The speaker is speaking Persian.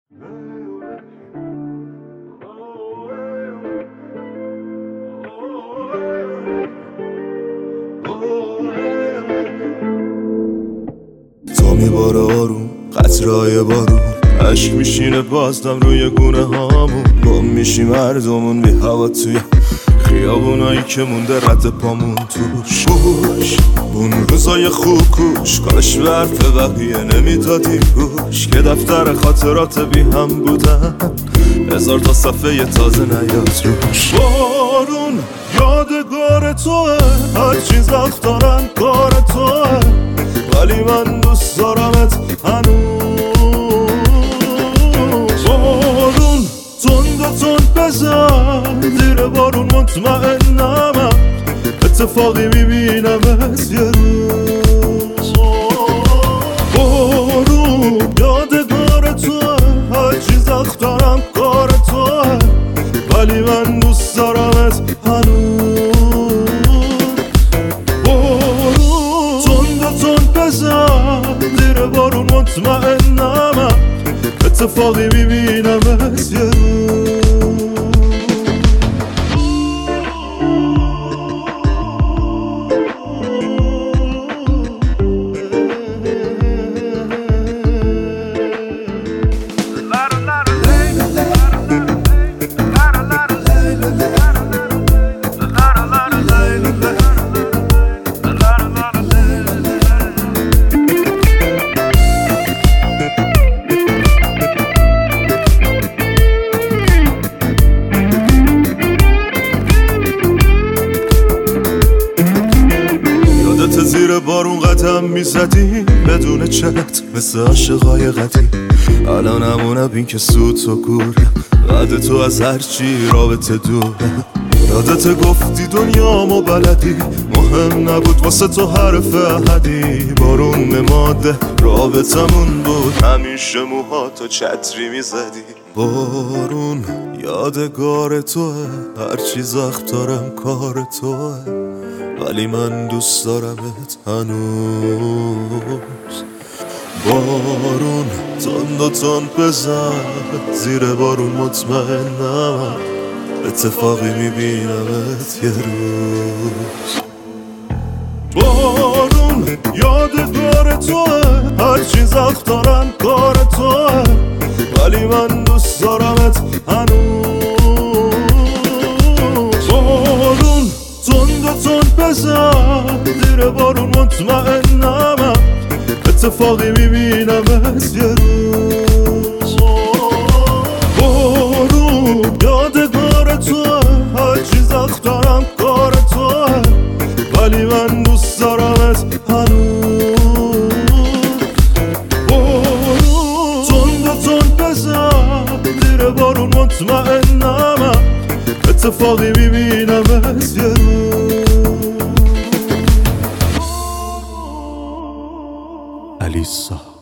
تو میباره آروم قطرهای بارون، عشق میشینه بازدم روی گونه هامون. گم میشیم مردمون بی هوا توی خیابونایی که مونده رد پامون توش. بوش اون روزای خوب کوش، کاش به حرف بقیه نمیدادیم گوش، که دفتر خاطرات بی هم بودن 1000 تا صفحه تازه نیاد روش. بارون یادگار توه، هر چیز وقت دارن کار توه، ولی من دوست دارمت هنوز. بارون تند و تند بزن زیر بارون، مطمئنم اتفاقی میبینمت یه روز. بارون یادگار توه، هر چیز وقت دارم کار توه، ولی من دوست دارمت هنوز. بارون تند و تند بزن زیر بارون، مطمئنم اتفاقی میبینمت یه روز. زیر بارون قدم میزدیم بدون چت مثل عاشقای قدیم. الانمونه بین که سوت و گوره، بعد تو از هرچی رابطه دوره. یادت گفتی دنیامو بلدی، مهم نبود واسه تو حرف احدی. بارون ماده رابطمون بود، همیشه موهاتو چتری میزدی. بارون یادگار توه، هر چیز وقت دارم کار توه، ولی من دوست دارمت هنوز. بارون تند و تند بزن زیر بارون، مطمئنم اتفاقی میبینمت یه روز. بارون یادگار توه، هر چیز وقت دارم کار توه، ولی من دوست دارمت هنوز. بارون تند و تند بزن زیر بارون، مطمئنم اتفاقی میبینمت یه روز. بارون یادگار توه، هر چیز وقت دارم کار توه، ولی من دوست دارمت هنوز. بارون تند و تند بزن زیر بارون، مطمئنم اتفاقی میبینمت یه روز. الیسا